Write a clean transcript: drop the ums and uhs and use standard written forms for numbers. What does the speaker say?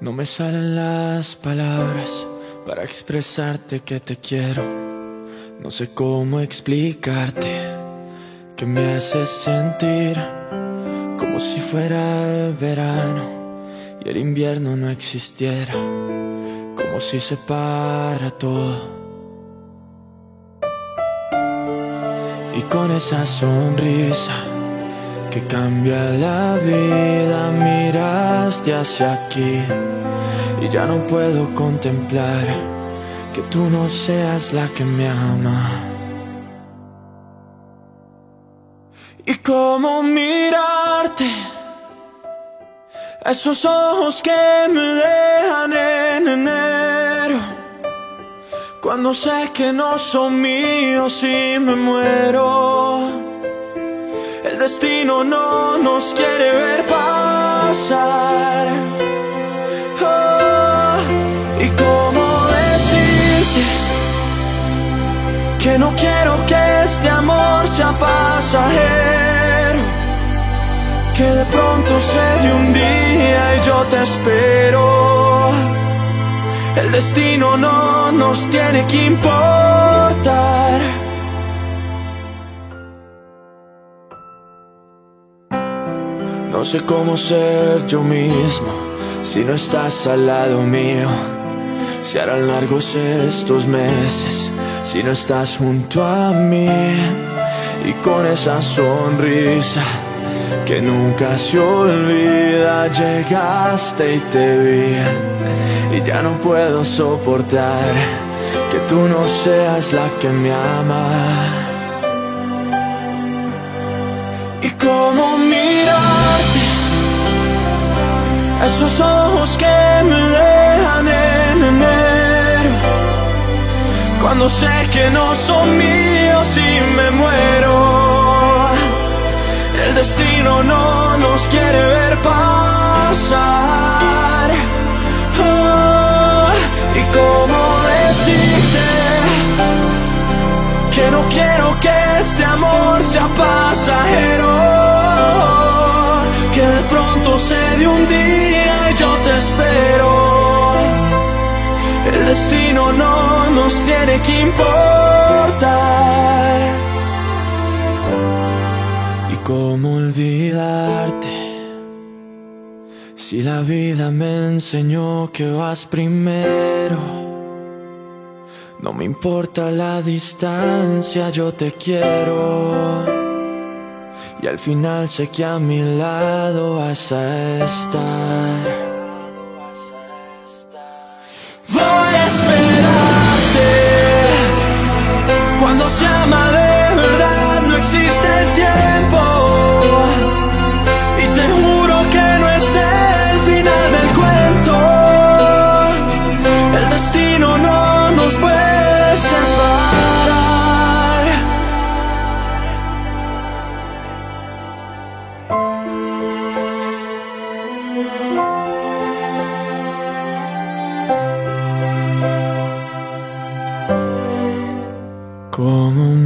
No me salen las palabras para expresarte que te quiero. No sé cómo explicarte que me haces sentir como si fuera el verano y el invierno no existiera, como si se para todo. Y con esa sonrisa que cambia la vida, miraste hacia aquí y ya no puedo contemplar que tú no seas la que me ama. Y cómo mirarte, esos ojos que me dejan en enero, cuando sé que no son míos y me muero. El destino no nos quiere ver pasar. Oh, y cómo decirte que no quiero que este amor sea pasajero, que de pronto se dé un día y yo te espero. El destino no nos tiene que importar. No sé cómo ser yo mismo si no estás al lado mío, si harán largos estos meses si no estás junto a mí. Y con esa sonrisa que nunca se olvida, llegaste y te vi y ya no puedo soportar que tú no seas la que me ama. Y cómo mirarte, esos ojos que me dejan en enero, cuando sé que no son míos y me muero. El destino no nos quiere ver pasar. Oh, y cómo decirte que no quiero que este amor sea pasajero, que de pronto se dé un día y yo te espero. El destino no nos tiene que importar. ¿Y cómo olvidarte si la vida me enseñó que vas primero? No me importa la distancia, yo te quiero. Y al final sé que a mi lado vas a estar. Voy a esperarte. Cuando se ama de verdad no existe el tiempo. Y te juro que no es el final del cuento. El destino no nos puede separar. Cómo